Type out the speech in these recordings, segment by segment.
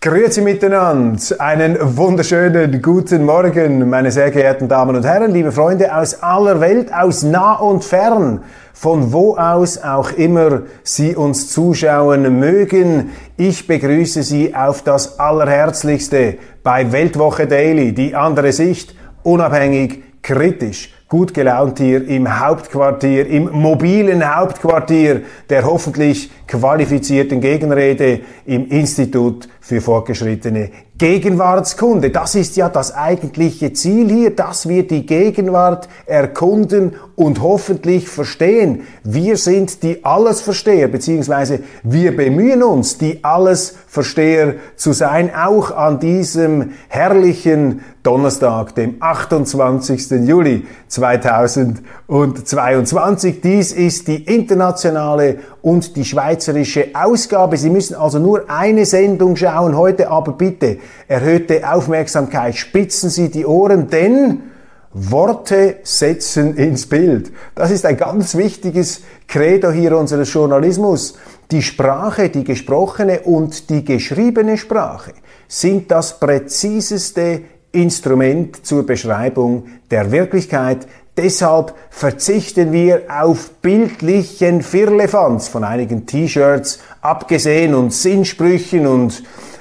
Grüezi miteinander, einen wunderschönen guten Morgen, meine sehr geehrten Damen und Herren, liebe Freunde aus aller Welt, aus nah und fern, von wo aus auch immer Sie uns zuschauen mögen. Ich begrüße Sie auf das Allerherzlichste bei Weltwoche Daily, die andere Sicht, unabhängig, kritisch. Gut gelaunt hier im Hauptquartier, im mobilen Hauptquartier der hoffentlich qualifizierten Gegenrede im Institut für fortgeschrittene Gegenwartskunde. Das ist ja das eigentliche Ziel hier, dass wir die Gegenwart erkunden und hoffentlich verstehen. Wir sind die Allesversteher, beziehungsweise wir bemühen uns, die Allesversteher zu sein, auch an diesem herrlichen Donnerstag, dem 28. Juli 2022. Dies ist die internationale und die schweizerische Ausgabe. Sie müssen also nur eine Sendung schauen heute, aber bitte erhöhte Aufmerksamkeit, spitzen Sie die Ohren, denn Worte setzen ins Bild. Das ist ein ganz wichtiges Credo hier unseres Journalismus. Die Sprache, die gesprochene und die geschriebene Sprache sind das präziseste Instrument zur Beschreibung der Wirklichkeit. Deshalb verzichten wir auf bildlichen Firlefanz, von einigen T-Shirts abgesehen und Sinnsprüchen und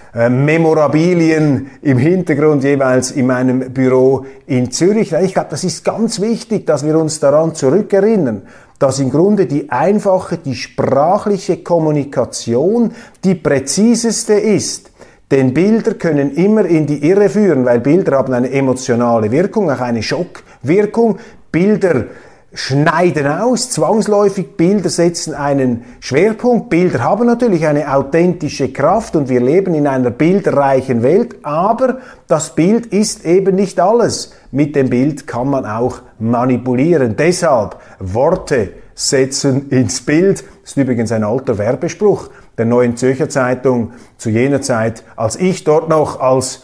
Memorabilien im Hintergrund jeweils in meinem Büro in Zürich. Ich glaube, das ist ganz wichtig, dass wir uns daran zurückerinnern, dass im Grunde die einfache, die sprachliche Kommunikation die präziseste ist. Denn Bilder können immer in die Irre führen, weil Bilder haben eine emotionale Wirkung, auch eine Schockwirkung. Bilder schneiden aus, zwangsläufig, Bilder setzen einen Schwerpunkt, Bilder haben natürlich eine authentische Kraft und wir leben in einer bilderreichen Welt, aber das Bild ist eben nicht alles. Mit dem Bild kann man auch manipulieren. Deshalb Worte setzen ins Bild. Das ist übrigens ein alter Werbespruch der Neuen Zürcher Zeitung zu jener Zeit, als ich dort noch als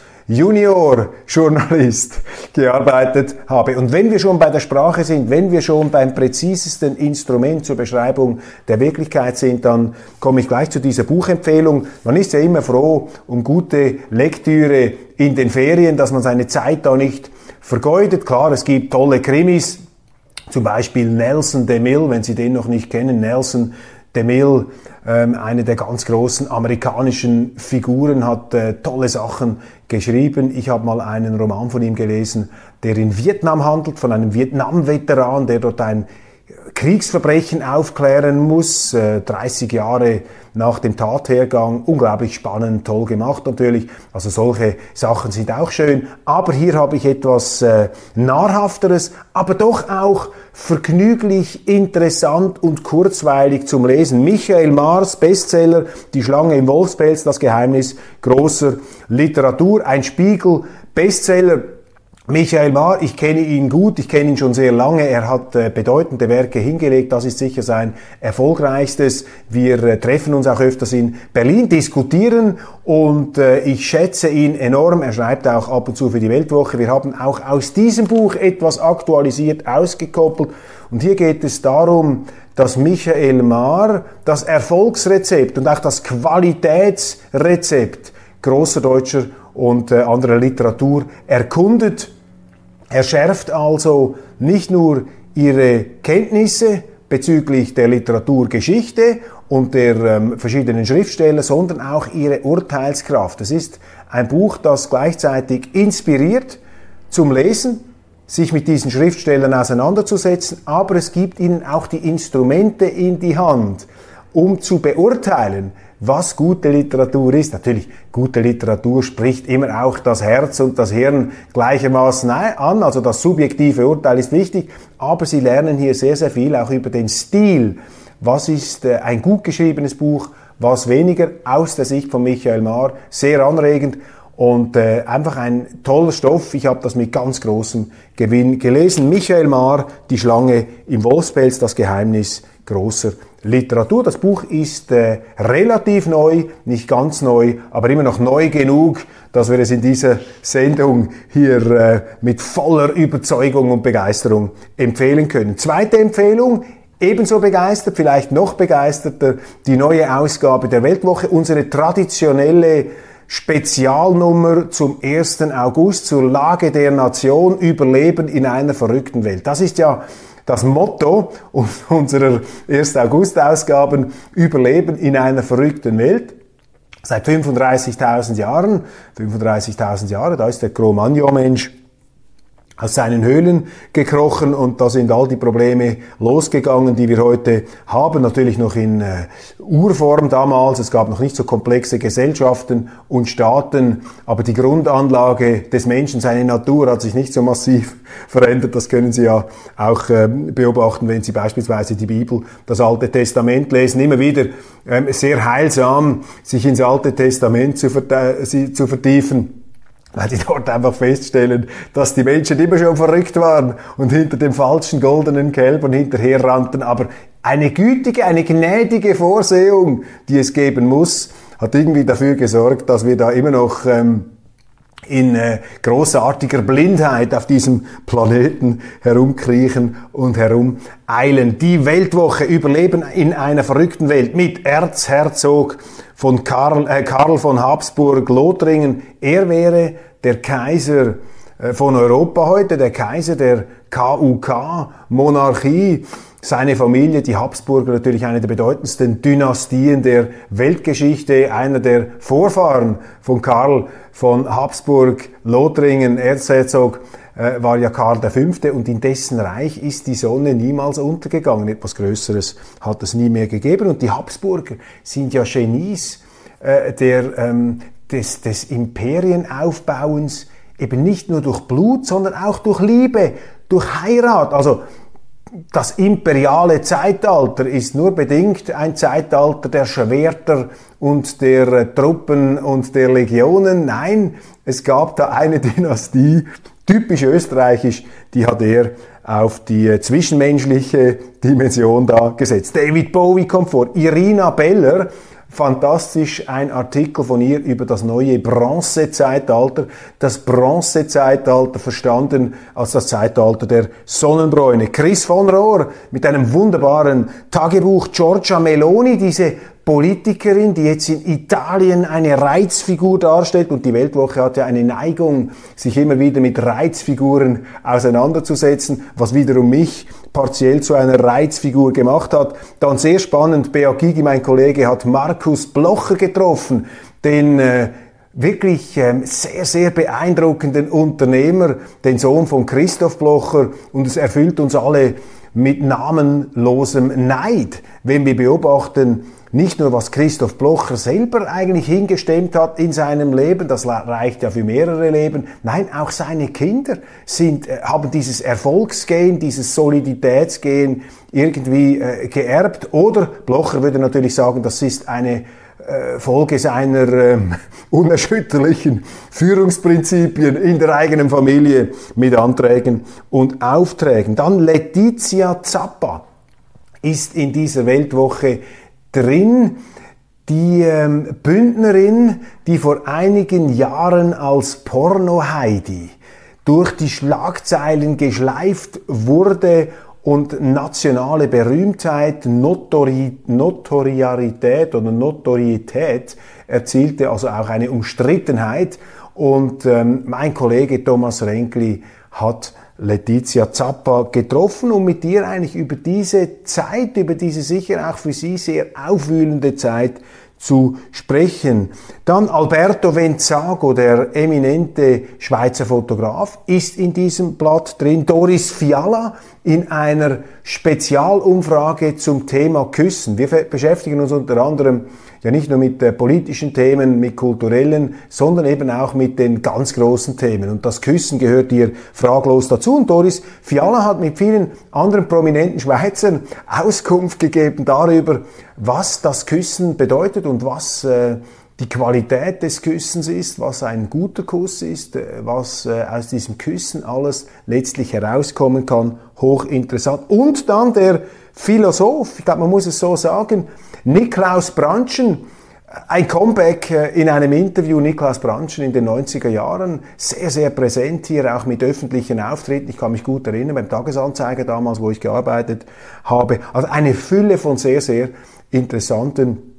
Junior-Journalist gearbeitet habe. Und wenn wir schon bei der Sprache sind, wenn wir schon beim präzisesten Instrument zur Beschreibung der Wirklichkeit sind, dann komme ich gleich zu dieser Buchempfehlung. Man ist ja immer froh um gute Lektüre in den Ferien, dass man seine Zeit da nicht vergeudet. Klar, es gibt tolle Krimis, zum Beispiel Nelson DeMille, wenn Sie den noch nicht kennen, Nelson DeMille, eine der ganz großen amerikanischen Figuren, hat tolle Sachen geschrieben. Ich habe mal einen Roman von ihm gelesen, der in Vietnam handelt, von einem Vietnam-Veteran, der dort ein Kriegsverbrechen aufklären muss, 30 Jahre nach dem Tathergang. Unglaublich spannend, toll gemacht natürlich. Also solche Sachen sind auch schön. Aber hier habe ich etwas Nahrhafteres, aber doch auch vergnüglich, interessant und kurzweilig zum Lesen. Michael Maars Bestseller, Die Schlange im Wolfspelz, das Geheimnis großer Literatur. Ein Spiegel-Bestseller. Michael Maar, ich kenne ihn gut, ich kenne ihn schon sehr lange, er hat bedeutende Werke hingelegt, das ist sicher sein erfolgreichstes. Wir treffen uns auch öfters in Berlin, diskutieren und ich schätze ihn enorm. Er schreibt auch ab und zu für die Weltwoche. Wir haben auch aus diesem Buch etwas aktualisiert, ausgekoppelt und hier geht es darum, dass Michael Maar das Erfolgsrezept und auch das Qualitätsrezept großer deutscher und anderer Literatur erkundet. Er schärft also nicht nur ihre Kenntnisse bezüglich der Literaturgeschichte und der verschiedenen Schriftsteller, sondern auch ihre Urteilskraft. Es ist ein Buch, das gleichzeitig inspiriert zum Lesen, sich mit diesen Schriftstellern auseinanderzusetzen, aber es gibt ihnen auch die Instrumente in die Hand, um zu beurteilen, was gute Literatur ist. Natürlich, gute Literatur spricht immer auch das Herz und das Hirn gleichermaßen an, also das subjektive Urteil ist wichtig, aber Sie lernen hier sehr, sehr viel auch über den Stil. Was ist ein gut geschriebenes Buch, was weniger, aus der Sicht von Michael Maar, sehr anregend und einfach ein toller Stoff. Ich habe das mit ganz großem Gewinn gelesen. Michael Maar, Die Schlange im Wolfspelz, das Geheimnis großer Literatur. Das Buch ist relativ neu, nicht ganz neu, aber immer noch neu genug, dass wir es in dieser Sendung hier mit voller Überzeugung und Begeisterung empfehlen können. Zweite Empfehlung, ebenso begeistert, vielleicht noch begeisterter, die neue Ausgabe der Weltwoche, unsere traditionelle Spezialnummer zum 1. August zur Lage der Nation, Überleben in einer verrückten Welt. Das ist ja das Motto unserer 1. August-Ausgaben, Überleben in einer verrückten Welt. Seit 35.000 Jahren, da ist der Cro-Magnon-Mensch aus seinen Höhlen gekrochen und da sind all die Probleme losgegangen, die wir heute haben. Natürlich noch in Urform damals. Es gab noch nicht so komplexe Gesellschaften und Staaten, aber die Grundanlage des Menschen, seine Natur hat sich nicht so massiv verändert. Das können Sie ja auch beobachten, wenn Sie beispielsweise die Bibel, das Alte Testament lesen. Immer wieder sehr heilsam, sich ins Alte Testament zu vertiefen, weil die dort einfach feststellen, dass die Menschen immer schon verrückt waren und hinter dem falschen goldenen Kälbern hinterher rannten. Aber eine gütige, eine gnädige Vorsehung, die es geben muss, hat irgendwie dafür gesorgt, dass wir da immer noch in großartiger Blindheit auf diesem Planeten herumkriechen und herumeilen. Die Weltwoche Überleben in einer verrückten Welt mit Erzherzog von Karl von Habsburg-Lothringen. Er wäre der Kaiser von Europa heute, der Kaiser der KUK-Monarchie. Seine Familie, die Habsburger, natürlich eine der bedeutendsten Dynastien der Weltgeschichte, einer der Vorfahren von Karl von Habsburg-Lothringen, Erzherzog, war ja Karl V. und in dessen Reich ist die Sonne niemals untergegangen. Etwas Größeres hat es nie mehr gegeben. Und die Habsburger sind ja Genies des Imperienaufbauens, eben nicht nur durch Blut, sondern auch durch Liebe, durch Heirat. Also das imperiale Zeitalter ist nur bedingt ein Zeitalter der Schwerter und der Truppen und der Legionen. Nein, es gab da eine Dynastie, typisch österreichisch, die hat er auf die zwischenmenschliche Dimension da gesetzt. David Bowie kommt vor, Irina Beller, fantastisch ein Artikel von ihr über das neue Bronzezeitalter. Das Bronzezeitalter verstanden als das Zeitalter der Sonnenbräune. Chris von Rohr mit einem wunderbaren Tagebuch. Giorgia Meloni, diese Politikerin, die jetzt in Italien eine Reizfigur darstellt, und die Weltwoche hat ja eine Neigung, sich immer wieder mit Reizfiguren auseinanderzusetzen, was wiederum mich partiell zu einer Reizfigur gemacht hat. Dann sehr spannend, Beat Gygi, mein Kollege, hat Markus Blocher getroffen, den wirklich sehr, sehr beeindruckenden Unternehmer, den Sohn von Christoph Blocher, und es erfüllt uns alle mit namenlosem Neid, wenn wir beobachten, nicht nur was Christoph Blocher selber eigentlich hingestemmt hat in seinem Leben, das reicht ja für mehrere Leben, nein, auch seine Kinder haben dieses Erfolgsgehen, dieses Soliditätsgehen irgendwie geerbt. Oder Blocher würde natürlich sagen, das ist eine Folge seiner unerschütterlichen Führungsprinzipien in der eigenen Familie mit Anträgen und Aufträgen. Dann Letizia Zappa ist in dieser Weltwoche drin, die Bündnerin, die vor einigen Jahren als Porno-Heidi durch die Schlagzeilen geschleift wurde und nationale Berühmtheit, Notorietät erzielte, also auch eine Umstrittenheit. Und mein Kollege Thomas Renkli hat Letizia Zappa getroffen, um mit ihr eigentlich über diese Zeit, über diese sicher auch für sie sehr aufwühlende Zeit zu sprechen. Dann Alberto Venzago, der eminente Schweizer Fotograf, ist in diesem Blatt drin. Doris Fiala in einer Spezialumfrage zum Thema Küssen. Wir beschäftigen uns unter anderem ja nicht nur mit politischen Themen, mit kulturellen, sondern eben auch mit den ganz großen Themen. Und das Küssen gehört hier fraglos dazu. Und Doris Fiala hat mit vielen anderen prominenten Schweizern Auskunft gegeben darüber, was das Küssen bedeutet und was die Qualität des Küssens ist, was ein guter Kuss ist, was aus diesem Küssen alles letztlich herauskommen kann. Hochinteressant. Und dann der Philosoph, ich glaube, man muss es so sagen, Niklaus Brandtschen, ein Comeback in einem Interview, Niklaus Brandtschen in den 90er Jahren, sehr, sehr präsent hier, auch mit öffentlichen Auftritten. Ich kann mich gut erinnern, beim Tagesanzeiger damals, wo ich gearbeitet habe. Also eine Fülle von sehr, sehr interessanten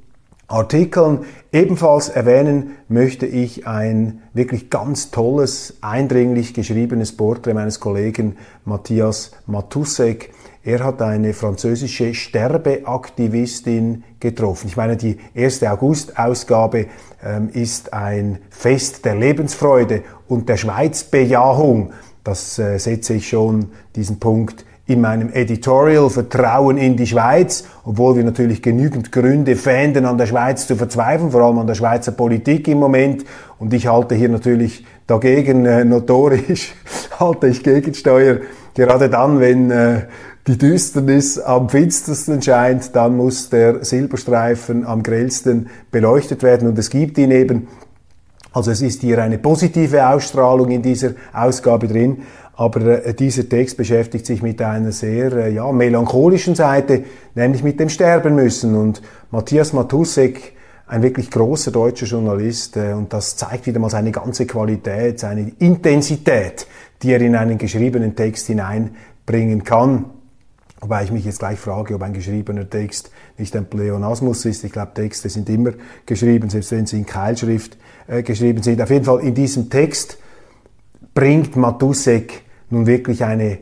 Artikeln. Ebenfalls erwähnen möchte ich ein wirklich ganz tolles, eindringlich geschriebenes Porträt meines Kollegen Matthias Matussek. Er hat eine französische Sterbeaktivistin getroffen. Ich meine, die 1. August-Ausgabe ist ein Fest der Lebensfreude und der Schweizbejahung. Das setze ich schon, diesen Punkt, in meinem Editorial Vertrauen in die Schweiz, obwohl wir natürlich genügend Gründe fänden, an der Schweiz zu verzweifeln, vor allem an der Schweizer Politik im Moment. Und ich halte hier natürlich dagegen, notorisch halte ich Gegensteuer. Gerade dann, wenn die Düsternis am finstersten scheint, dann muss der Silberstreifen am grellsten beleuchtet werden. Und es gibt ihn eben. Also es ist hier eine positive Ausstrahlung in dieser Ausgabe drin. Aber dieser Text beschäftigt sich mit einer sehr melancholischen Seite, nämlich mit dem Sterben müssen. Und Matthias Matussek, ein wirklich großer deutscher Journalist, und das zeigt wieder mal seine ganze Qualität, seine Intensität, die er in einen geschriebenen Text hineinbringen kann. Wobei ich mich jetzt gleich frage, ob ein geschriebener Text nicht ein Pleonasmus ist. Ich glaube, Texte sind immer geschrieben, selbst wenn sie in Keilschrift geschrieben sind. Auf jeden Fall in diesem Text bringt Matussek nun wirklich eine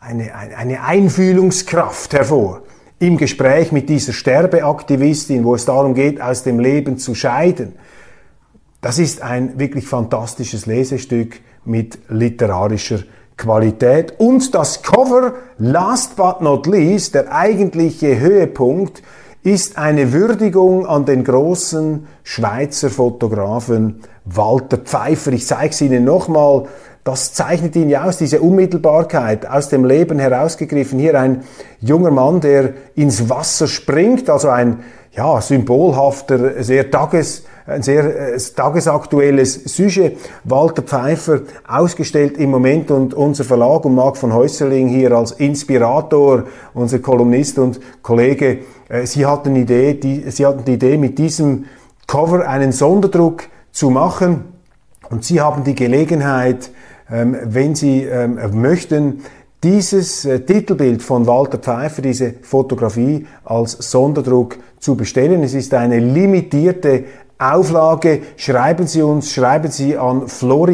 Einfühlungskraft hervor. Im Gespräch mit dieser Sterbeaktivistin, wo es darum geht, aus dem Leben zu scheiden. Das ist ein wirklich fantastisches Lesestück mit literarischer Qualität. Und das Cover, last but not least, der eigentliche Höhepunkt, ist eine Würdigung an den großen Schweizer Fotografen Walter Pfeiffer. Ich zeige es Ihnen nochmal. Das zeichnet ihn ja aus, diese Unmittelbarkeit, aus dem Leben herausgegriffen. Hier ein junger Mann, der ins Wasser springt, also ein symbolhafter, ein sehr tagesaktuelles Sujet. Walter Pfeiffer, ausgestellt im Moment, und unser Verlag und Marc von Häuserling hier als Inspirator, unser Kolumnist und Kollege, Sie hatten die Idee, mit diesem Cover einen Sonderdruck zu machen, und Sie haben die Gelegenheit, wenn Sie möchten, dieses Titelbild von Walter Pfeiffer, diese Fotografie als Sonderdruck zu bestellen. Es ist eine limitierte Auflage. Schreiben Sie an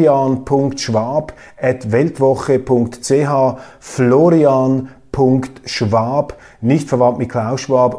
florian.schwab@weltwoche.ch, Florian.Schwab, nicht verwandt mit Klaus Schwab,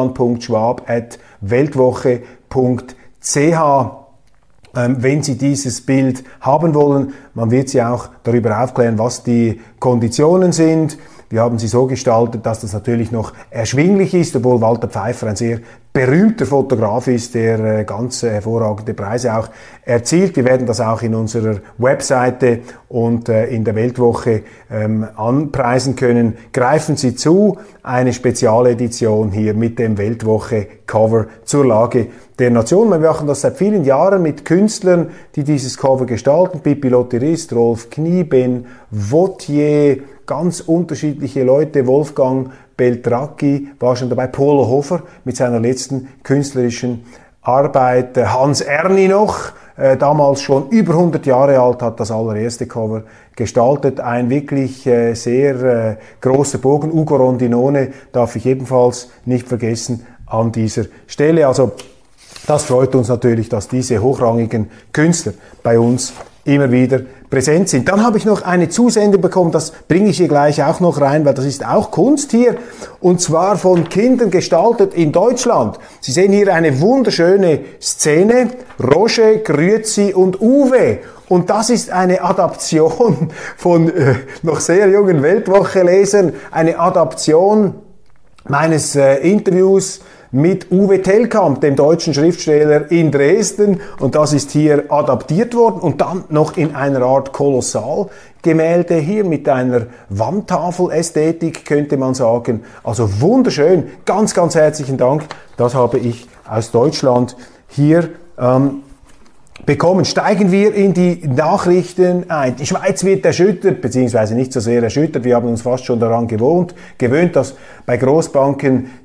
florian.schwab@weltwoche.ch. Wenn Sie dieses Bild haben wollen, man wird Sie auch darüber aufklären, was die Konditionen sind. Wir haben sie so gestaltet, dass das natürlich noch erschwinglich ist, obwohl Walter Pfeiffer ein sehr berühmter Fotograf ist, der ganz hervorragende Preise auch erzielt. Wir werden das auch in unserer Webseite und in der Weltwoche anpreisen können. Greifen Sie zu, eine Spezialedition hier mit dem Weltwoche-Cover zur Lage der Nation. Wir machen das seit vielen Jahren mit Künstlern, die dieses Cover gestalten. Pippi Lotterist, Rolf Knieben, Vautier, ganz unterschiedliche Leute. Wolfgang Beltracchi war schon dabei, Polo Hofer mit seiner letzten künstlerischen Arbeit, Hans Erni noch, damals schon über 100 Jahre alt, hat das allererste Cover gestaltet. Ein wirklich sehr großer Bogen. Ugo Rondinone darf ich ebenfalls nicht vergessen an dieser Stelle. Also das freut uns natürlich, dass diese hochrangigen Künstler bei uns immer wieder präsent sind. Dann habe ich noch eine Zusendung bekommen, das bringe ich hier gleich auch noch rein, weil das ist auch Kunst hier, und zwar von Kindern gestaltet in Deutschland. Sie sehen hier eine wunderschöne Szene, Roger, Grüezi und Uwe. Und das ist eine Adaption von noch sehr jungen Weltwoche-Lesern, eine Adaption meines Interviews mit Uwe Tellkamp, dem deutschen Schriftsteller in Dresden, und das ist hier adaptiert worden und dann noch in einer Art Kolossalgemälde hier mit einer Wandtafelästhetik, könnte man sagen. Also wunderschön, ganz, ganz herzlichen Dank, das habe ich aus Deutschland hier bekommen. Steigen wir in die Nachrichten ein. Die Schweiz wird erschüttert, beziehungsweise nicht so sehr erschüttert. Wir haben uns fast schon daran gewöhnt, dass bei Großbanken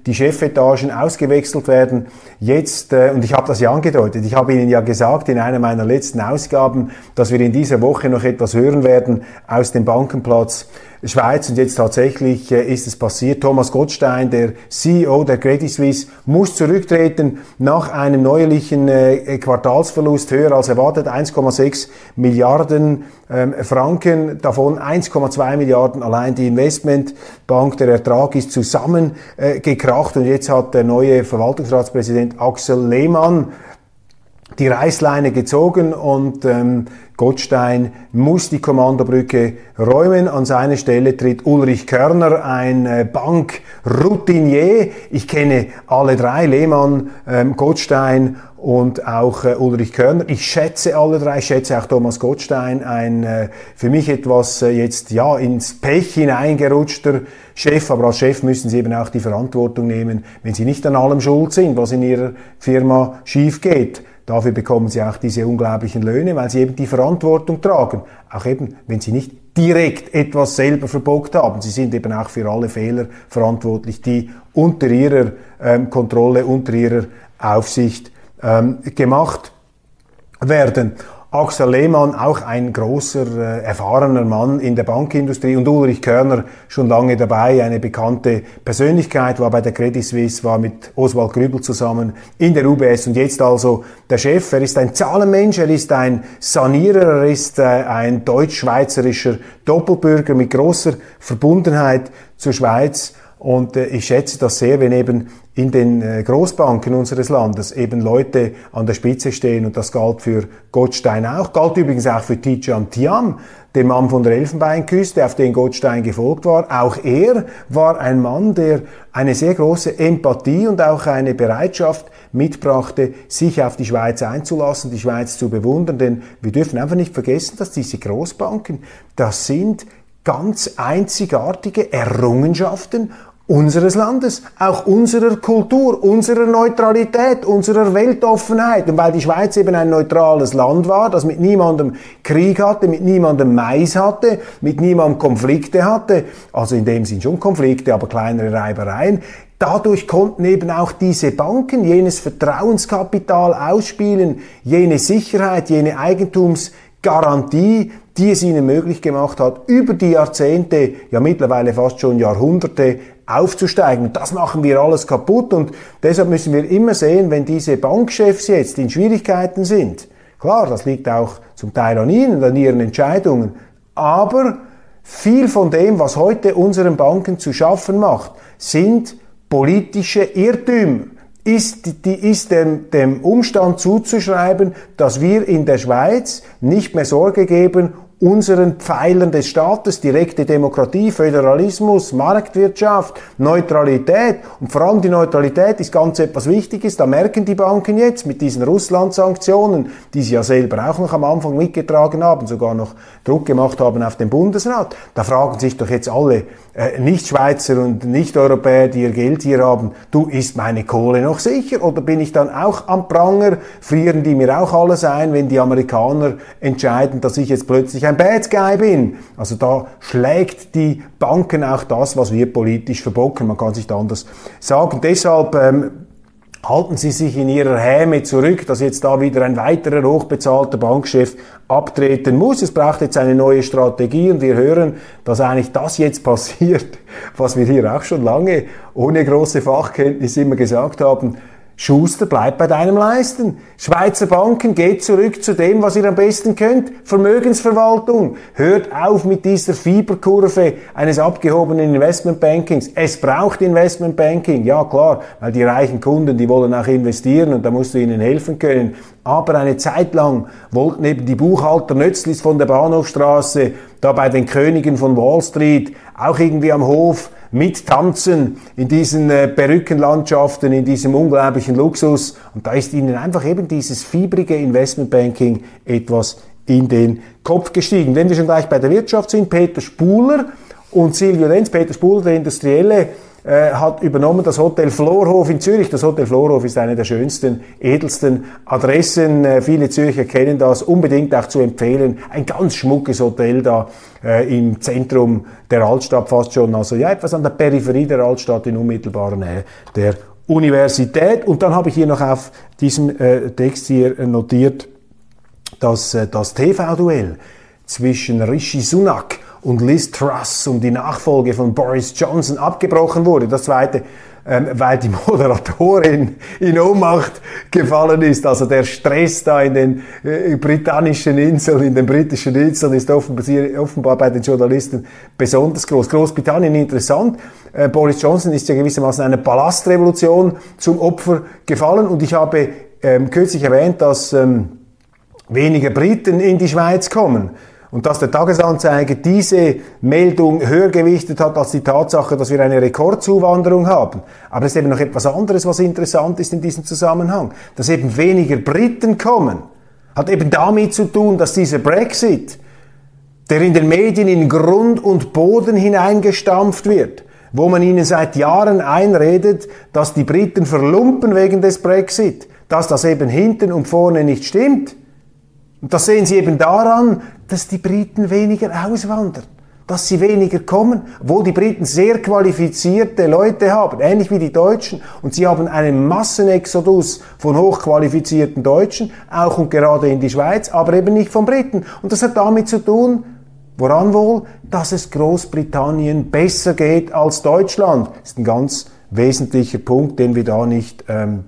die Chefetagen ausgewechselt werden. Jetzt, und ich habe das ja angedeutet, ich habe Ihnen ja gesagt in einer meiner letzten Ausgaben, dass wir in dieser Woche noch etwas hören werden aus dem Bankenplatz Schweiz, und jetzt tatsächlich ist es passiert. Thomas Gottstein, der CEO der Credit Suisse, muss zurücktreten nach einem neuerlichen Quartalsverlust, höher als erwartet, 1,6 Milliarden Franken, davon 1,2 Milliarden allein die Investmentbank. Der Ertrag ist zusammengekracht, und jetzt hat der neue Verwaltungsratspräsident Axel Lehmann die Reißleine gezogen, und Gottstein muss die Kommandobrücke räumen. An seine Stelle tritt Ulrich Körner, ein Bankroutinier. Ich kenne alle drei, Lehmann, Gottstein und auch Ulrich Körner. Ich schätze alle drei, ich schätze auch Thomas Gottstein, ein für mich etwas jetzt ja ins Pech hineingerutschter Chef, aber als Chef müssen Sie eben auch die Verantwortung nehmen, wenn Sie nicht an allem schuld sind, was in Ihrer Firma schief geht. Dafür bekommen Sie auch diese unglaublichen Löhne, weil Sie eben die Verantwortung tragen. Auch eben, wenn Sie nicht direkt etwas selber verbockt haben. Sie sind eben auch für alle Fehler verantwortlich, die unter Ihrer Kontrolle, unter Ihrer Aufsicht gemacht werden. Axel Lehmann, auch ein großer, erfahrener Mann in der Bankindustrie, und Ulrich Körner, schon lange dabei, eine bekannte Persönlichkeit, war bei der Credit Suisse, war mit Oswald Grübel zusammen in der UBS und jetzt also der Chef. Er ist ein Zahlenmensch, er ist ein Sanierer, er ist ein deutsch-schweizerischer Doppelbürger mit großer Verbundenheit zur Schweiz. Und ich schätze das sehr, wenn eben in den Großbanken unseres Landes eben Leute an der Spitze stehen, und das galt für Gottstein auch, galt übrigens auch für Tidjane Thiam, den Mann von der Elfenbeinküste, auf den Gottstein gefolgt war. Auch er war ein Mann, der eine sehr große Empathie und auch eine Bereitschaft mitbrachte, sich auf die Schweiz einzulassen, die Schweiz zu bewundern, denn wir dürfen einfach nicht vergessen, dass diese Großbanken, das sind ganz einzigartige Errungenschaften unseres Landes, auch unserer Kultur, unserer Neutralität, unserer Weltoffenheit. Und weil die Schweiz eben ein neutrales Land war, das mit niemandem Krieg hatte, mit niemandem Mais hatte, mit niemandem Konflikte hatte, also in dem Sinn schon Konflikte, aber kleinere Reibereien, dadurch konnten eben auch diese Banken jenes Vertrauenskapital ausspielen, jene Sicherheit, jene Eigentumsgarantie, die es ihnen möglich gemacht hat, über die Jahrzehnte, ja mittlerweile fast schon Jahrhunderte, aufzusteigen. Und das machen wir alles kaputt, und deshalb müssen wir immer sehen, wenn diese Bankchefs jetzt in Schwierigkeiten sind, klar, das liegt auch zum Teil an ihnen und an ihren Entscheidungen, aber viel von dem, was heute unseren Banken zu schaffen macht, sind politische Irrtümer. Ist dem Umstand zuzuschreiben, dass wir in der Schweiz nicht mehr Sorge geben unseren Pfeilern des Staates, direkte Demokratie, Föderalismus, Marktwirtschaft, Neutralität, und vor allem die Neutralität ist ganz etwas Wichtiges, da merken die Banken jetzt mit diesen Russland-Sanktionen, die sie ja selber auch noch am Anfang mitgetragen haben, sogar noch Druck gemacht haben auf den Bundesrat, da fragen sich doch jetzt alle Nicht-Schweizer und Nicht-Europäer, die ihr Geld hier haben, du, ist meine Kohle noch sicher, oder bin ich dann auch am Pranger, frieren die mir auch alles ein, wenn die Amerikaner entscheiden, dass ich jetzt plötzlich ein Bad Guy bin. Also da schlägt die Banken auch das, was wir politisch verbocken. Man kann es nicht anders sagen. Deshalb halten Sie sich in Ihrer Häme zurück, dass jetzt da wieder ein weiterer hochbezahlter Bankchef abtreten muss. Es braucht jetzt eine neue Strategie, und wir hören, dass eigentlich das jetzt passiert, was wir hier auch schon lange ohne große Fachkenntnis immer gesagt haben. Schuster, bleib bei deinem Leisten. Schweizer Banken, geht zurück zu dem, was ihr am besten könnt. Vermögensverwaltung. Hört auf mit dieser Fieberkurve eines abgehobenen Investmentbankings. Es braucht Investmentbanking. Ja, klar, weil die reichen Kunden, die wollen auch investieren, und da musst du ihnen helfen können. Aber eine Zeit lang wollten eben die Buchhalter Nötzlis von der Bahnhofstraße, da bei den Königen von Wall Street, auch irgendwie am Hof, mittanzen in diesen Perückenlandschaften, in diesem unglaublichen Luxus. Und da ist ihnen einfach eben dieses fiebrige Investmentbanking etwas in den Kopf gestiegen. Wenn wir schon gleich bei der Wirtschaft sind, Peter Spuhler und Silvio Lenz. Peter Spuhler, der Industrielle, hat übernommen das Hotel Florhof in Zürich. Das Hotel Florhof ist eine der schönsten, edelsten Adressen. Viele Zürcher kennen das, unbedingt auch zu empfehlen. Ein ganz schmuckes Hotel da im Zentrum der Altstadt fast schon. Also ja, etwas an der Peripherie der Altstadt in unmittelbarer Nähe der Universität. Und dann habe ich hier noch auf diesem Text hier notiert, dass das TV-Duell zwischen Rishi Sunak und Liz Truss um die Nachfolge von Boris Johnson abgebrochen wurde. Das zweite, weil die Moderatorin in Ohnmacht gefallen ist. Also der Stress da in den britannischen Inseln, in den britischen Inseln ist offenbar bei den Journalisten besonders groß. Großbritannien interessant. Boris Johnson ist ja gewissermaßen einer Palastrevolution zum Opfer gefallen. Und ich habe kürzlich erwähnt, dass weniger Briten in die Schweiz kommen. Und dass der Tagesanzeiger diese Meldung höher gewichtet hat als die Tatsache, dass wir eine Rekordzuwanderung haben. Aber es ist eben noch etwas anderes, was interessant ist in diesem Zusammenhang. Dass eben weniger Briten kommen, hat eben damit zu tun, dass dieser Brexit, der in den Medien in Grund und Boden hineingestampft wird, wo man ihnen seit Jahren einredet, dass die Briten verlumpen wegen des Brexit, dass das eben hinten und vorne nicht stimmt. Und das sehen Sie eben daran, dass die Briten weniger auswandern, dass sie weniger kommen, wo die Briten sehr qualifizierte Leute haben, ähnlich wie die Deutschen. Und sie haben einen Massenexodus von hochqualifizierten Deutschen, auch und gerade in die Schweiz, aber eben nicht von Briten. Und das hat damit zu tun, woran wohl, dass es Großbritannien besser geht als Deutschland. Das ist ein ganz wesentlicher Punkt, den wir da nicht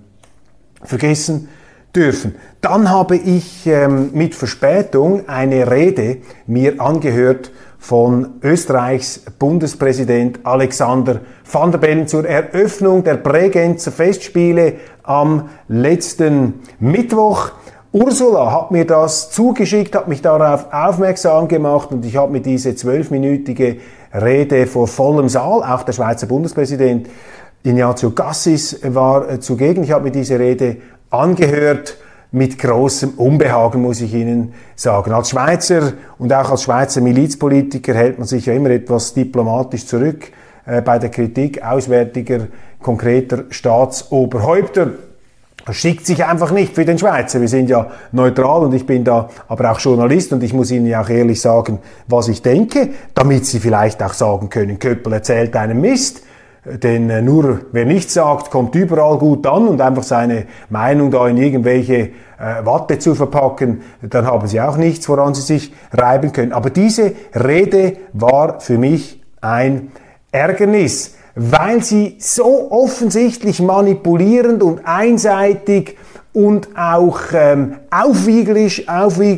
vergessen dürfen. Dann habe ich mit Verspätung eine Rede mir angehört von Österreichs Bundespräsident Alexander Van der Bellen zur Eröffnung der Bregenzer Festspiele am letzten Mittwoch. Ursula hat mir das zugeschickt, hat mich darauf aufmerksam gemacht und ich habe mir diese 12-minütige Rede vor vollem Saal, auch der Schweizer Bundespräsident Ignazio Cassis war zugegen. Ich habe mir diese Rede angehört mit großem Unbehagen, muss ich Ihnen sagen. Als Schweizer und auch als Schweizer Milizpolitiker hält man sich ja immer etwas diplomatisch zurück bei der Kritik auswärtiger, konkreter Staatsoberhäupter. Das schickt sich einfach nicht für den Schweizer. Wir sind ja neutral und ich bin da aber auch Journalist und ich muss Ihnen ja auch ehrlich sagen, was ich denke, damit Sie vielleicht auch sagen können, Köppel erzählt einen Mist. Denn nur wer nichts sagt, kommt überall gut an und einfach seine Meinung da in irgendwelche Watte zu verpacken, dann haben Sie auch nichts, woran Sie sich reiben können. Aber diese Rede war für mich ein Ärgernis, weil sie so offensichtlich manipulierend und einseitig und auch aufwieglerisch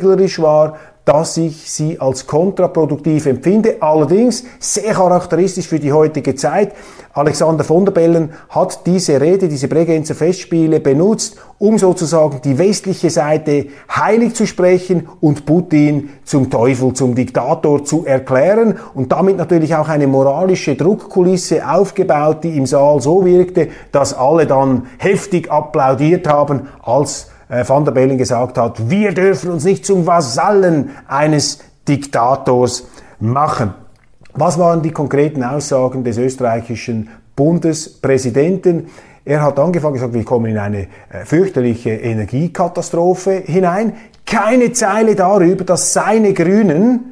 war, dass ich sie als kontraproduktiv empfinde. Allerdings sehr charakteristisch für die heutige Zeit. Alexander Van der Bellen hat diese Rede, diese Bregenzer Festspiele benutzt, um sozusagen die westliche Seite heilig zu sprechen und Putin zum Teufel, zum Diktator zu erklären und damit natürlich auch eine moralische Druckkulisse aufgebaut, die im Saal so wirkte, dass alle dann heftig applaudiert haben, als Van der Bellen gesagt hat, wir dürfen uns nicht zum Vasallen eines Diktators machen. Was waren die konkreten Aussagen des österreichischen Bundespräsidenten? Er hat angefangen gesagt, wir kommen in eine fürchterliche Energiekatastrophe hinein. Keine Zeile darüber, dass seine Grünen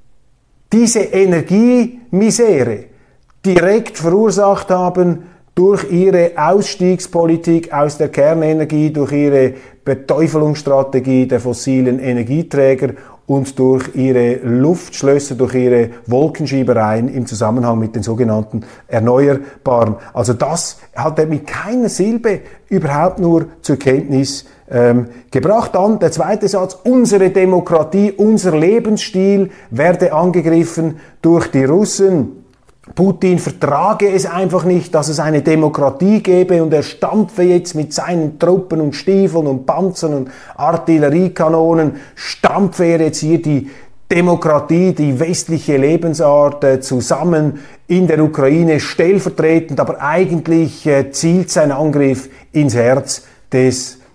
diese Energiemisere direkt verursacht haben durch ihre Ausstiegspolitik aus der Kernenergie, durch ihre Beteufelungsstrategie der fossilen Energieträger und durch ihre Luftschlösser, durch ihre Wolkenschiebereien im Zusammenhang mit den sogenannten Erneuerbaren. Also das hat er mit keiner Silbe überhaupt nur zur Kenntnis gebracht. Dann der zweite Satz, unsere Demokratie, unser Lebensstil werde angegriffen durch die Russen. Putin vertrage es einfach nicht, dass es eine Demokratie gäbe und er stampfe jetzt mit seinen Truppen und Stiefeln und Panzern und Artilleriekanonen, stampfe er jetzt hier die Demokratie, die westliche Lebensart zusammen in der Ukraine stellvertretend, aber eigentlich zielt sein Angriff ins Herz des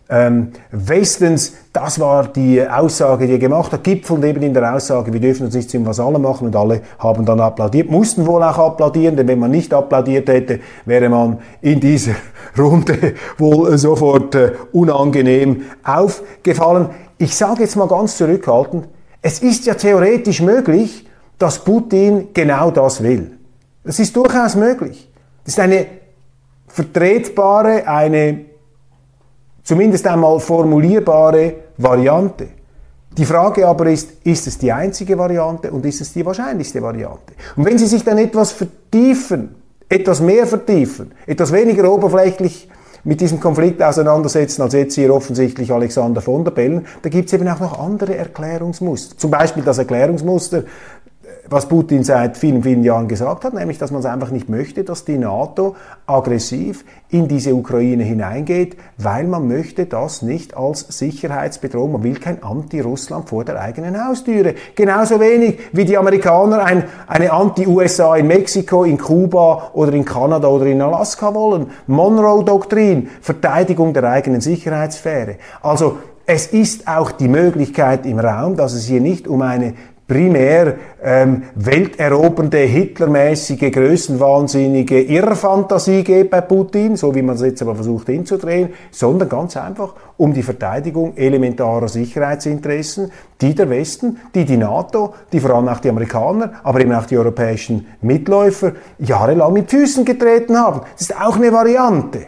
Westens. Das war die Aussage, die er gemacht hat, gipfelnd eben in der Aussage, wir dürfen uns nicht zum Vasallen machen, und alle haben dann applaudiert, mussten wohl auch applaudieren, denn wenn man nicht applaudiert hätte, wäre man in dieser Runde wohl sofort unangenehm aufgefallen. Ich sage jetzt mal ganz zurückhaltend, es ist ja theoretisch möglich, dass Putin genau das will. Das ist durchaus möglich. Das ist eine vertretbare, eine zumindest einmal formulierbare Variante. Die Frage aber ist es die einzige Variante und ist es die wahrscheinlichste Variante? Und wenn Sie sich dann etwas vertiefen, etwas mehr vertiefen, etwas weniger oberflächlich mit diesem Konflikt auseinandersetzen, als jetzt hier offensichtlich Alexander von der Bellen, da gibt es eben auch noch andere Erklärungsmuster. Zum Beispiel das Erklärungsmuster, was Putin seit vielen, vielen Jahren gesagt hat, nämlich, dass man es einfach nicht möchte, dass die NATO aggressiv in diese Ukraine hineingeht, weil man möchte das nicht als Sicherheitsbedrohung. Man will kein Anti-Russland vor der eigenen Haustüre. Genauso wenig wie die Amerikaner eine Anti-USA in Mexiko, in Kuba oder in Kanada oder in Alaska wollen. Monroe-Doktrin, Verteidigung der eigenen Sicherheitssphäre. Also es ist auch die Möglichkeit im Raum, dass es hier nicht um eine primär welterobernde, hitlermäßige, größenwahnsinnige Irrfantasie geht bei Putin, so wie man es jetzt aber versucht hinzudrehen, sondern ganz einfach um die Verteidigung elementarer Sicherheitsinteressen, die der Westen, die NATO, die vor allem auch die Amerikaner, aber eben auch die europäischen Mitläufer jahrelang mit Füßen getreten haben. Das ist auch eine Variante.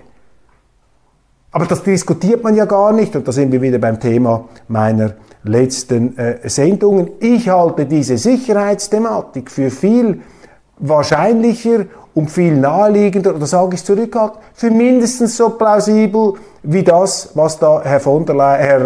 Aber das diskutiert man ja gar nicht, und da sind wir wieder beim Thema meiner letzten Sendungen. Ich halte diese Sicherheitsthematik für viel wahrscheinlicher und viel naheliegender, oder sage ich zurückhaltend, für mindestens so plausibel wie das, was da Herr von der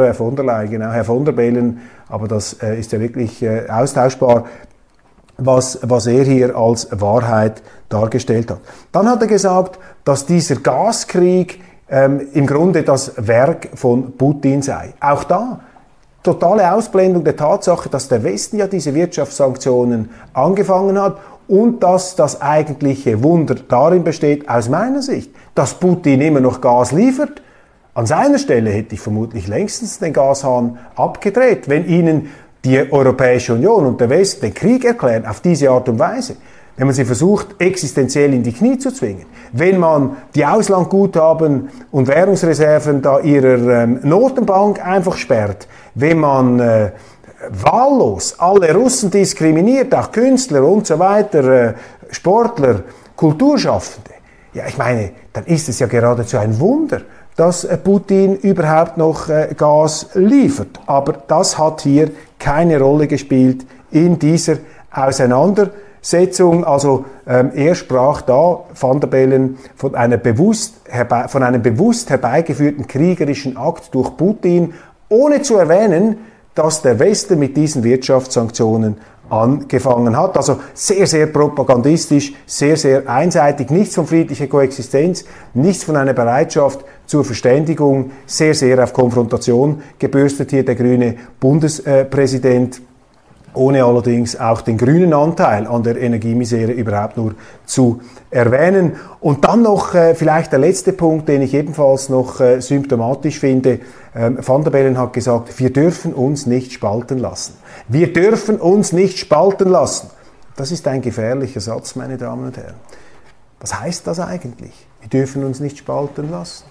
Bellen, aber das ist ja wirklich austauschbar, was er hier als Wahrheit dargestellt hat. Dann hat er gesagt, dass dieser Gaskrieg im Grunde das Werk von Putin sei. Auch da totale Ausblendung der Tatsache, dass der Westen ja diese Wirtschaftssanktionen angefangen hat und dass das eigentliche Wunder darin besteht, aus meiner Sicht, dass Putin immer noch Gas liefert. An seiner Stelle hätte ich vermutlich längstens den Gashahn abgedreht, wenn ihnen die Europäische Union und der Westen den Krieg erklären auf diese Art und Weise. Wenn man sie versucht, existenziell in die Knie zu zwingen, wenn man die Auslandguthaben und Währungsreserven da ihrer Notenbank einfach sperrt, wenn man wahllos alle Russen diskriminiert, auch Künstler und so weiter, Sportler, Kulturschaffende, ja, ich meine, dann ist es ja geradezu ein Wunder, dass Putin überhaupt noch Gas liefert. Aber das hat hier keine Rolle gespielt in dieser Auseinandersetzung. Also er sprach da, Van der Bellen, von einem bewusst herbeigeführten kriegerischen Akt durch Putin, ohne zu erwähnen, dass der Westen mit diesen Wirtschaftssanktionen angefangen hat. Also sehr, sehr propagandistisch, sehr, sehr einseitig, nichts von friedlicher Koexistenz, nichts von einer Bereitschaft zur Verständigung, sehr, sehr auf Konfrontation gebürstet hier der grüne Bundespräsident, ohne allerdings auch den grünen Anteil an der Energiemisere überhaupt nur zu erwähnen. Und dann noch vielleicht der letzte Punkt, den ich ebenfalls noch symptomatisch finde. Van der Bellen hat gesagt, wir dürfen uns nicht spalten lassen. Wir dürfen uns nicht spalten lassen. Das ist ein gefährlicher Satz, meine Damen und Herren. Was heißt das eigentlich? Wir dürfen uns nicht spalten lassen.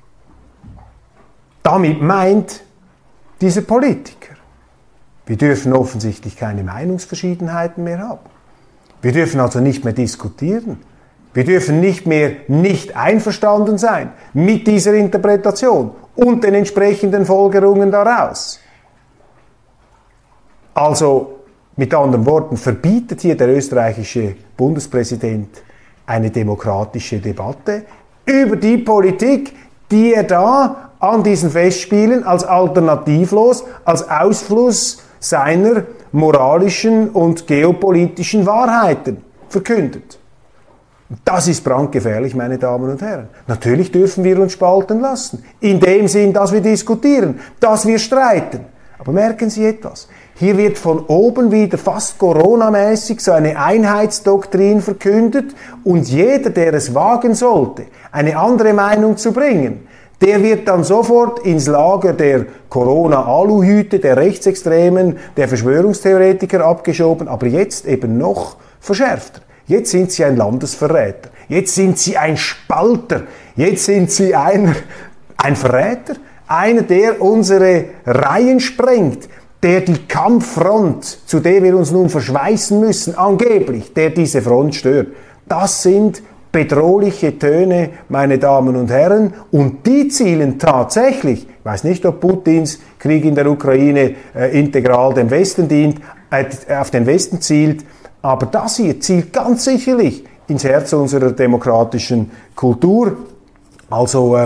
Damit meint dieser Politiker, wir dürfen offensichtlich keine Meinungsverschiedenheiten mehr haben. Wir dürfen also nicht mehr diskutieren. Wir dürfen nicht mehr nicht einverstanden sein mit dieser Interpretation und den entsprechenden Folgerungen daraus. Also, mit anderen Worten, verbietet hier der österreichische Bundespräsident eine demokratische Debatte über die Politik, die er da an diesen Festspielen als alternativlos, als Ausfluss seiner moralischen und geopolitischen Wahrheiten verkündet. Das ist brandgefährlich, meine Damen und Herren. Natürlich dürfen wir uns spalten lassen, in dem Sinn, dass wir diskutieren, dass wir streiten. Aber merken Sie etwas, hier wird von oben wieder fast Corona-mäßig so eine Einheitsdoktrin verkündet und jeder, der es wagen sollte, eine andere Meinung zu bringen, der wird dann sofort ins Lager der Corona-Aluhüte, der Rechtsextremen, der Verschwörungstheoretiker abgeschoben, aber jetzt eben noch verschärfter. Jetzt sind sie ein Landesverräter, jetzt sind sie ein Spalter, jetzt sind sie ein Verräter, einer, der unsere Reihen sprengt, der die Kampffront, zu der wir uns nun verschweißen müssen, angeblich, der diese Front stört. Das sind bedrohliche Töne, meine Damen und Herren, und die zielen tatsächlich, ich weiß nicht, ob Putins Krieg in der Ukraine integral dem Westen dient, auf den Westen zielt, aber das hier zielt ganz sicherlich ins Herz unserer demokratischen Kultur. Also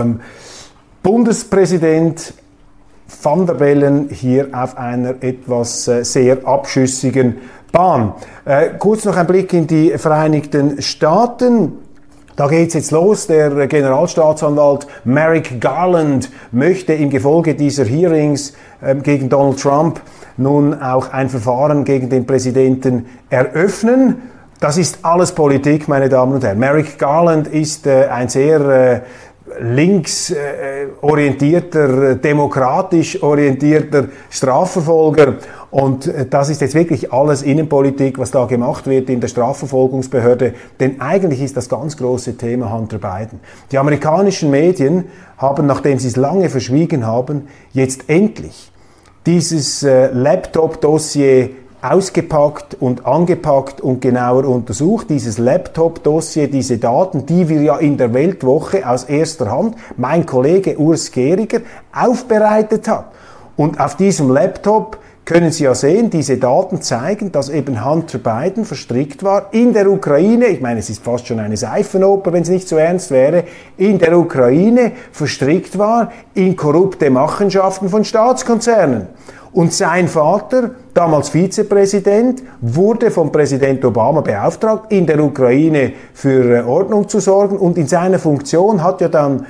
Bundespräsident Van der Bellen hier auf einer etwas sehr abschüssigen Bahn. Kurz noch ein Blick in die Vereinigten Staaten. Da geht's jetzt los. Der Generalstaatsanwalt Merrick Garland möchte im Gefolge dieser Hearings gegen Donald Trump nun auch ein Verfahren gegen den Präsidenten eröffnen. Das ist alles Politik, meine Damen und Herren. Merrick Garland ist ein sehr links orientierter, demokratisch orientierter Strafverfolger. Und das ist jetzt wirklich alles Innenpolitik, was da gemacht wird in der Strafverfolgungsbehörde. Denn eigentlich ist das ganz große Thema Hunter Biden. Die amerikanischen Medien haben, nachdem sie es lange verschwiegen haben, jetzt endlich dieses Laptop-Dossier ausgepackt und angepackt und genauer untersucht. Dieses Laptop-Dossier, diese Daten, die wir ja in der Weltwoche aus erster Hand, mein Kollege Urs Gehriger, aufbereitet hat. Und auf diesem Laptop können Sie ja sehen, diese Daten zeigen, dass eben Hunter Biden verstrickt war in der Ukraine, ich meine, es ist fast schon eine Seifenoper, wenn es nicht so ernst wäre, in der Ukraine verstrickt war in korrupte Machenschaften von Staatskonzernen. Und sein Vater, damals Vizepräsident, wurde von Präsident Obama beauftragt, in der Ukraine für Ordnung zu sorgen. Und in seiner Funktion hat ja dann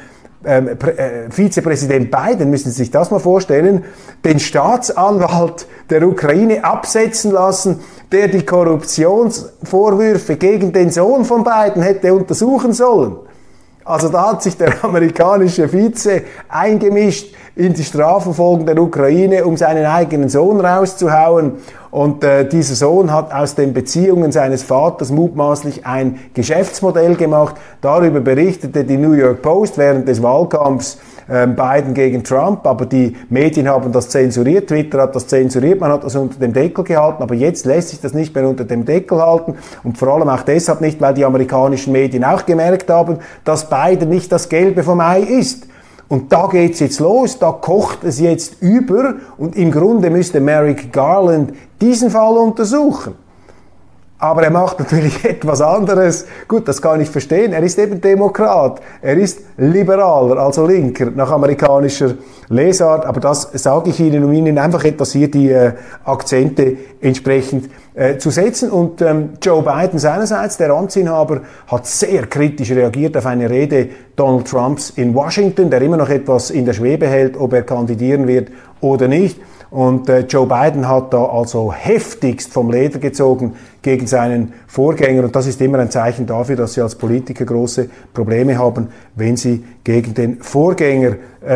Vizepräsident Biden, müssen Sie sich das mal vorstellen, den Staatsanwalt der Ukraine absetzen lassen, der die Korruptionsvorwürfe gegen den Sohn von Biden hätte untersuchen sollen. Also da hat sich der amerikanische Vize eingemischt in die Strafverfolgung der Ukraine, um seinen eigenen Sohn rauszuhauen. Und dieser Sohn hat aus den Beziehungen seines Vaters mutmaßlich ein Geschäftsmodell gemacht. Darüber berichtete die New York Post während des Wahlkampfs Biden gegen Trump, aber die Medien haben das zensuriert, Twitter hat das zensuriert, man hat das unter dem Deckel gehalten, aber jetzt lässt sich das nicht mehr unter dem Deckel halten und vor allem auch deshalb nicht, weil die amerikanischen Medien auch gemerkt haben, dass Biden nicht das Gelbe vom Ei ist. Und da geht's jetzt los, da kocht es jetzt über und im Grunde müsste Merrick Garland diesen Fall untersuchen. Aber er macht natürlich etwas anderes. Gut, das kann ich verstehen. Er ist eben Demokrat. Er ist Liberaler, also Linker, nach amerikanischer Lesart. Aber das sage ich Ihnen, um Ihnen einfach etwas hier die Akzente entsprechend zu setzen. Und Joe Biden seinerseits, der Amtsinhaber, hat sehr kritisch reagiert auf eine Rede Donald Trumps in Washington, der immer noch etwas in der Schwebe hält, ob er kandidieren wird oder nicht. Und Joe Biden hat da also heftigst vom Leder gezogen gegen seinen Vorgänger. Und das ist immer ein Zeichen dafür, dass Sie als Politiker große Probleme haben, wenn Sie gegen den Vorgänger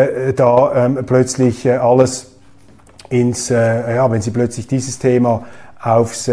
plötzlich alles wenn Sie plötzlich dieses Thema aufs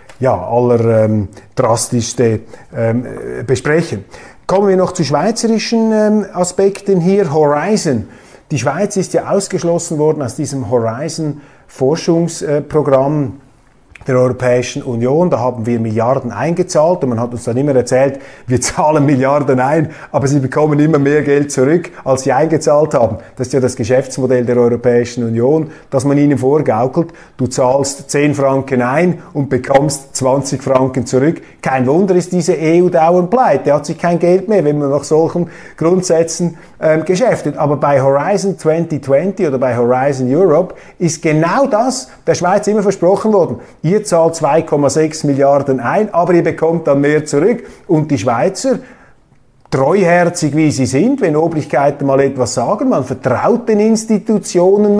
drastischste besprechen. Kommen wir noch zu schweizerischen Aspekten hier. Horizon. Die Schweiz ist ja ausgeschlossen worden aus diesem Horizon-Forschungsprogramm der Europäischen Union. Da haben wir Milliarden eingezahlt und man hat uns dann immer erzählt, wir zahlen Milliarden ein, aber sie bekommen immer mehr Geld zurück, als sie eingezahlt haben. Das ist ja das Geschäftsmodell der Europäischen Union, dass man ihnen vorgaukelt, du zahlst 10 Franken ein und bekommst 20 Franken zurück. Kein Wunder ist diese EU dauernd pleite, hat sich kein Geld mehr, wenn man nach solchen Grundsätzen geschäftet. Aber bei Horizon 2020 oder bei Horizon Europe ist genau das der Schweiz immer versprochen worden. Ihr zahlt 2,6 Milliarden ein, aber ihr bekommt dann mehr zurück. Und die Schweizer, treuherzig wie sie sind, wenn Obrigkeiten mal etwas sagen, man vertraut den Institutionen noch,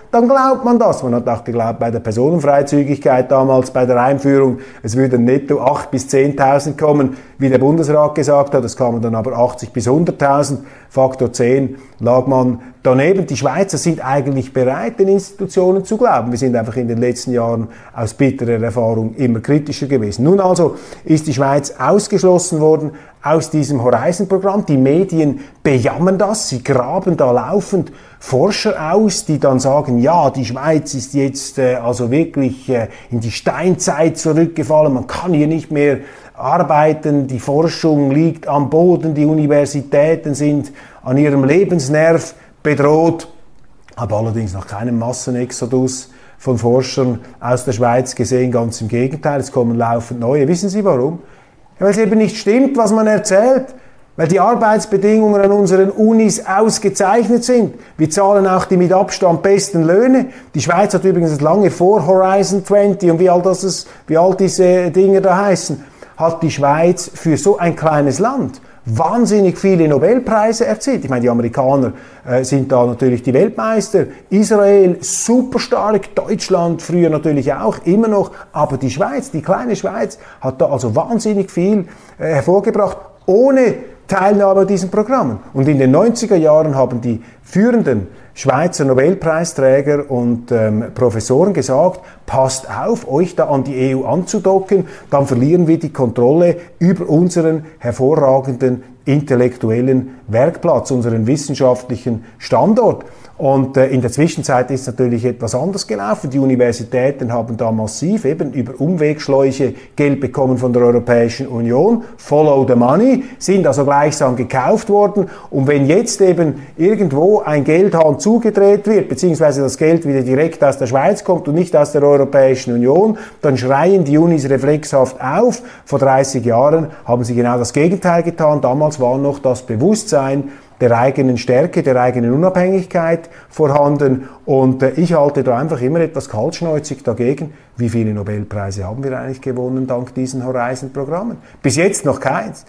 dann glaubt man das. Man hat auch geglaubt bei der Personenfreizügigkeit damals, bei der Einführung, es würden netto 8.000 bis 10.000 kommen, wie der Bundesrat gesagt hat, es kamen dann aber 80.000 bis 100.000, Faktor 10 lag man daneben. Die Schweizer sind eigentlich bereit, den Institutionen zu glauben. Wir sind einfach in den letzten Jahren aus bitterer Erfahrung immer kritischer gewesen. Nun also ist die Schweiz ausgeschlossen worden aus diesem Horizon-Programm. Die Medien bejammern das, sie graben da laufend Forscher aus, die dann sagen, ja, die Schweiz ist jetzt also wirklich in die Steinzeit zurückgefallen, man kann hier nicht mehr arbeiten, die Forschung liegt am Boden, die Universitäten sind an ihrem Lebensnerv bedroht. Habe allerdings noch keinen Massenexodus von Forschern aus der Schweiz gesehen, ganz im Gegenteil, es kommen laufend neue. Wissen Sie warum? Ja, weil es eben nicht stimmt, was man erzählt. Weil die Arbeitsbedingungen an unseren Unis ausgezeichnet sind. Wir zahlen auch die mit Abstand besten Löhne. Die Schweiz hat übrigens lange vor Horizon 20 und wie all diese Dinge da heißen, hat die Schweiz für so ein kleines Land wahnsinnig viele Nobelpreise erzielt. Ich meine, die Amerikaner sind da natürlich die Weltmeister. Israel super stark, Deutschland früher natürlich auch, immer noch. Aber die Schweiz, die kleine Schweiz, hat da also wahnsinnig viel hervorgebracht, ohne Teilnahme an diesen Programmen. Und in den 90er Jahren haben die führenden Schweizer Nobelpreisträger und Professoren gesagt, passt auf, euch da an die EU anzudocken, dann verlieren wir die Kontrolle über unseren hervorragenden intellektuellen Werkplatz, unseren wissenschaftlichen Standort. Und in der Zwischenzeit ist natürlich etwas anders gelaufen. Die Universitäten haben da massiv eben über Umwegschläuche Geld bekommen von der Europäischen Union. Follow the money, sind also gleichsam gekauft worden. Und wenn jetzt eben irgendwo ein Geldhahn zugedreht wird, beziehungsweise das Geld wieder direkt aus der Schweiz kommt und nicht aus der Europäischen Union, dann schreien die Unis reflexhaft auf. Vor 30 Jahren haben sie genau das Gegenteil getan. Damals war noch das Bewusstsein der eigenen Stärke, der eigenen Unabhängigkeit vorhanden. Und ich halte da einfach immer etwas kaltschnäuzig dagegen. Wie viele Nobelpreise haben wir eigentlich gewonnen dank diesen Horizon-Programmen? Bis jetzt noch keins.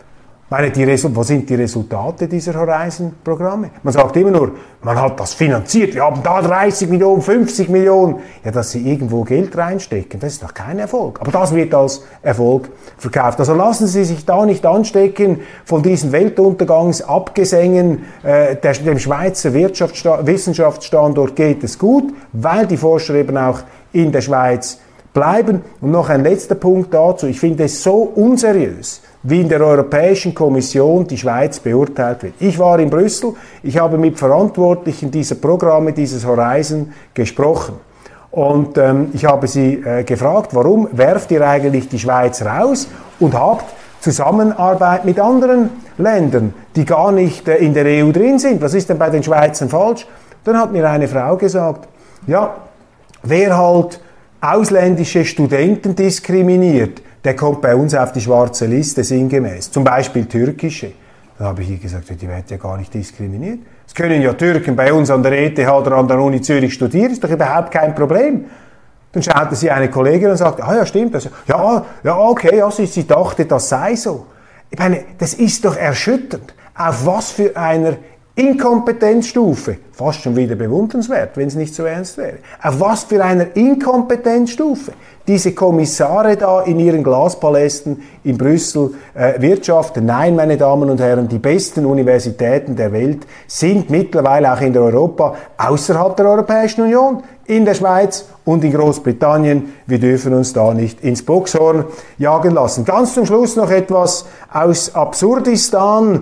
Was sind die Resultate dieser Horizon-Programme? Man sagt immer nur, man hat das finanziert, wir haben da 30 Millionen, 50 Millionen. Ja, dass sie irgendwo Geld reinstecken, das ist doch kein Erfolg. Aber das wird als Erfolg verkauft. Also lassen Sie sich da nicht anstecken von diesen Weltuntergangsabgesängen. Dem Schweizer Wissenschaftsstandort geht es gut, weil die Forscher eben auch in der Schweiz bleiben. Und noch ein letzter Punkt dazu. Ich finde es so unseriös, wie in der Europäischen Kommission die Schweiz beurteilt wird. Ich war in Brüssel, ich habe mit Verantwortlichen dieser Programme, dieses Horizon, gesprochen. Und ich habe sie gefragt, warum werft ihr eigentlich die Schweiz raus und habt Zusammenarbeit mit anderen Ländern, die gar nicht in der EU drin sind. Was ist denn bei den Schweizern falsch? Dann hat mir eine Frau gesagt, ja, wer halt ausländische Studenten diskriminiert, der kommt bei uns auf die schwarze Liste sinngemäß. Zum Beispiel türkische. Da habe ich ihr gesagt, die werden ja gar nicht diskriminiert. Es können ja Türken bei uns an der ETH oder an der Uni Zürich studieren, ist doch überhaupt kein Problem. Dann schaute sie eine Kollegin und sagte, ja, stimmt das. Ja, okay, also sie dachte, das sei so. Ich meine, das ist doch erschütternd. Auf was für einer Inkompetenzstufe, fast schon wieder bewundernswert, wenn es nicht so ernst wäre, auf was für einer Inkompetenzstufe diese Kommissare da in ihren Glaspalästen in Brüssel wirtschaften. Nein, meine Damen und Herren, die besten Universitäten der Welt sind mittlerweile auch in Europa außerhalb der Europäischen Union, in der Schweiz und in Großbritannien. Wir dürfen uns da nicht ins Boxhorn jagen lassen. Ganz zum Schluss noch etwas aus Absurdistan.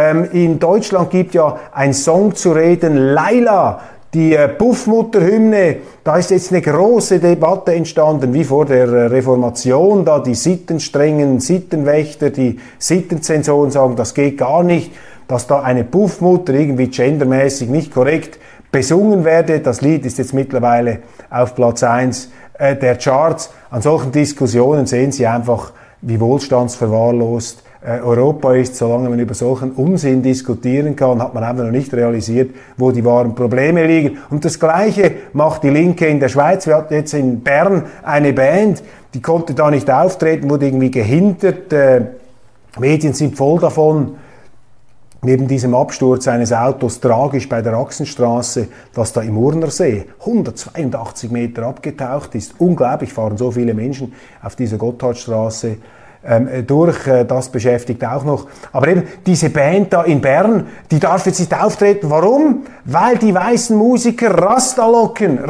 In Deutschland gibt ja ein Song zu reden, Laila. Die Puffmutterhymne, da ist jetzt eine große Debatte entstanden, wie vor der Reformation, da die sittenstrengen Sittenwächter, die Sittenzensoren sagen, das geht gar nicht, dass da eine Puffmutter irgendwie gendermäßig nicht korrekt besungen werde. Das Lied ist jetzt mittlerweile auf Platz 1 der Charts. An solchen Diskussionen sehen Sie einfach, wie wohlstandsverwahrlost Europa ist. Solange man über solchen Unsinn diskutieren kann, hat man einfach noch nicht realisiert, wo die wahren Probleme liegen. Und das Gleiche macht die Linke in der Schweiz. Wir hatten jetzt in Bern eine Band, die konnte da nicht auftreten, wurde irgendwie gehindert. Medien sind voll davon. neben diesem Absturz eines Autos tragisch bei der Axenstraße, was da im Urnersee 182 Meter abgetaucht ist. Unglaublich, fahren so viele Menschen auf dieser Gotthardstraße durch, das beschäftigt auch noch. Aber eben diese Band da in Bern, die darf jetzt nicht auftreten. Warum? Weil die weißen Musiker Rastalocken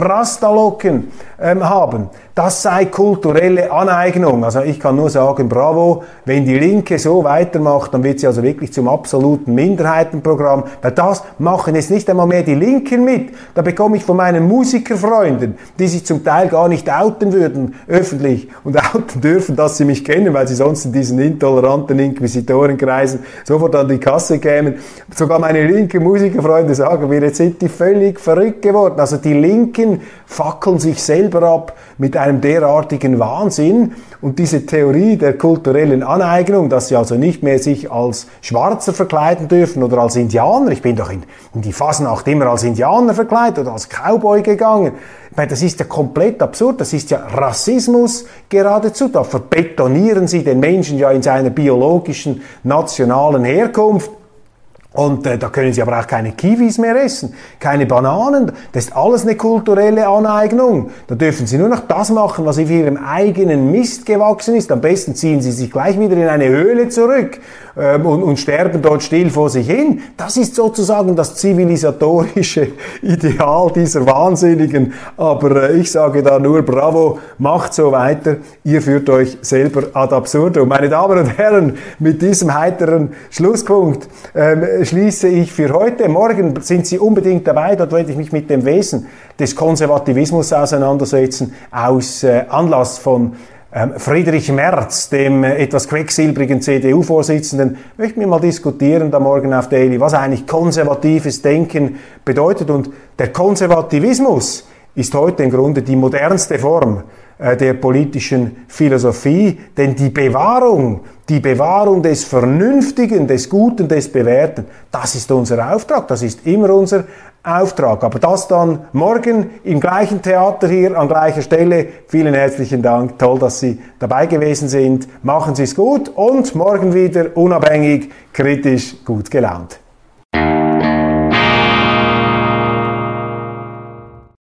haben. Das sei kulturelle Aneignung. Also ich kann nur sagen, bravo, wenn die Linke so weitermacht, dann wird sie also wirklich zum absoluten Minderheitenprogramm. Weil das machen jetzt nicht einmal mehr die Linken mit. Da bekomme ich von meinen Musikerfreunden, die sich zum Teil gar nicht outen würden, öffentlich, und outen dürfen, dass sie mich kennen, weil sie sonst in diesen intoleranten Inquisitorenkreisen sofort an die Kasse kämen. Sogar meine linken Musikerfreunde sagen mir, jetzt sind die völlig verrückt geworden. Also die Linken fackeln sich selber ab mit einem derartigen Wahnsinn, und diese Theorie der kulturellen Aneignung, dass sie also nicht mehr sich als Schwarzer verkleiden dürfen oder als Indianer. Ich bin doch in die Fasnacht immer als Indianer verkleidet oder als Cowboy gegangen. Ich meine, das ist ja komplett absurd, das ist ja Rassismus geradezu. Da verbetonieren sie den Menschen ja in seiner biologischen, nationalen Herkunft. Und da können sie aber auch keine Kiwis mehr essen, keine Bananen. Das ist alles eine kulturelle Aneignung. Da dürfen sie nur noch das machen, was auf ihrem eigenen Mist gewachsen ist. Am besten ziehen sie sich gleich wieder in eine Höhle zurück und sterben dort still vor sich hin. Das ist sozusagen das zivilisatorische Ideal dieser Wahnsinnigen. Aber ich sage da nur bravo, macht so weiter. Ihr führt euch selber ad absurdum. Meine Damen und Herren, mit diesem heiteren Schlusspunkt schließe ich für heute. Morgen sind Sie unbedingt dabei, dort werde ich mich mit dem Wesen des Konservativismus auseinandersetzen, aus Anlass von Friedrich Merz, dem etwas quecksilbrigen CDU-Vorsitzenden, möchten wir mal diskutieren da morgen auf Daily, was eigentlich konservatives Denken bedeutet. Und der Konservativismus ist heute im Grunde die modernste Form der politischen Philosophie, denn die Bewahrung des Vernünftigen, des Guten, des Bewährten, das ist unser Auftrag, das ist immer unser Auftrag. Aber das dann morgen im gleichen Theater hier, an gleicher Stelle. Vielen herzlichen Dank, toll, dass Sie dabei gewesen sind. Machen Sie es gut und morgen wieder unabhängig, kritisch, gut gelaunt.